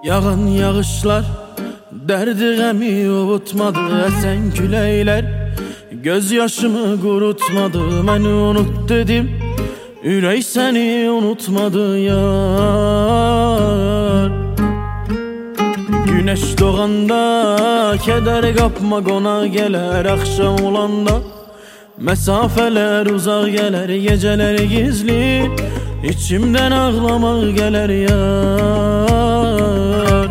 Yağan yağışlar derdi gemi avutmadı, esen küleyler göz yaşımı kurutmadı. Beni unut dedim, ürək seni unutmadı yar. Güneş doğanda keder kapma qonaq geler, akşam olanda mesafeler uzak geler, geceler gizli içimden ağlamak gelir yar.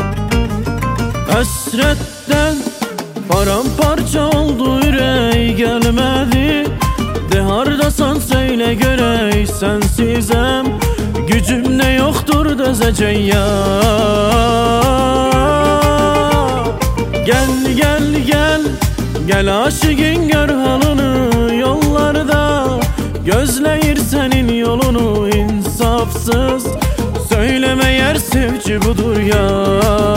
Hasretten paramparça oldu ürək gelmedi, de hardasan söyle görək sensizem, gücüm ne yoktur dözecek yar. Gel gel gel, gel aşığın gör halını, yollarda gözleyir senin yolunu. İnsafsız söyleme yer sevci budur ya.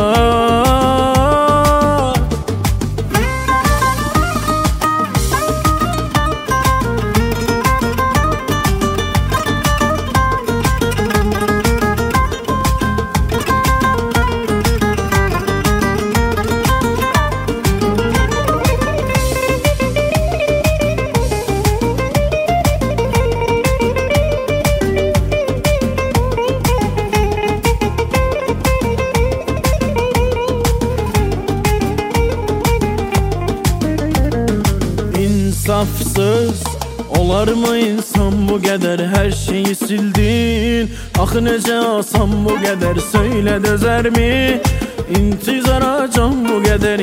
İnsafsız olar mı insan bu kadar, her şeyi sildin. Ah nece asan bu kadar, söyle dözer mi intizara can bu kadar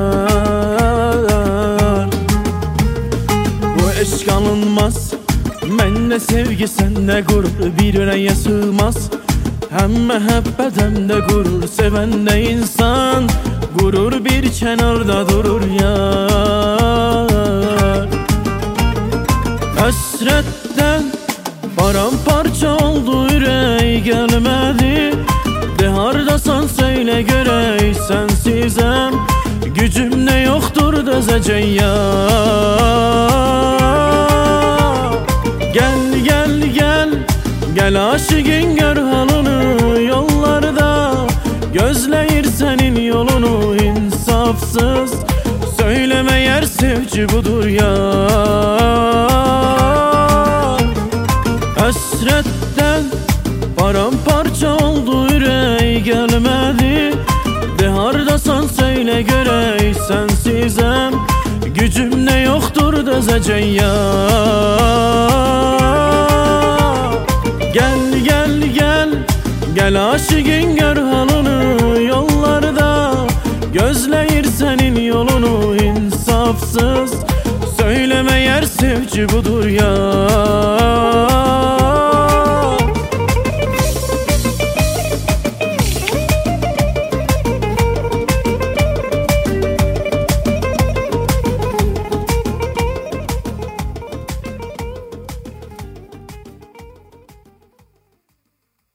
yar. Bu eşk alınmaz, mende sevgi sende gurur, bir yüreğe sığmaz. Hem mehabbet hem de gurur, seven de insan gurur bir kenarda durur yar. Hasretten paramparça oldu ürək gelmedi, de hardasan söyle görək sensizem, gücüm ne yoktur dözecek yar. Gel gel gel, gel aşığın gör halını, yollarda gözleyir senin yolunu. İnsafsız söyleme yer sevci budur ya. Hasretten paramparça oldu ürək gelmedi, de hardasan söyle görək sensizem, gücüm ne yoktur dözecek ya. Gel gel gel, gel aşığın gör halını, yollarda gözleyir senin yolunu. İnsafsız söyleme yer sevci budur ya.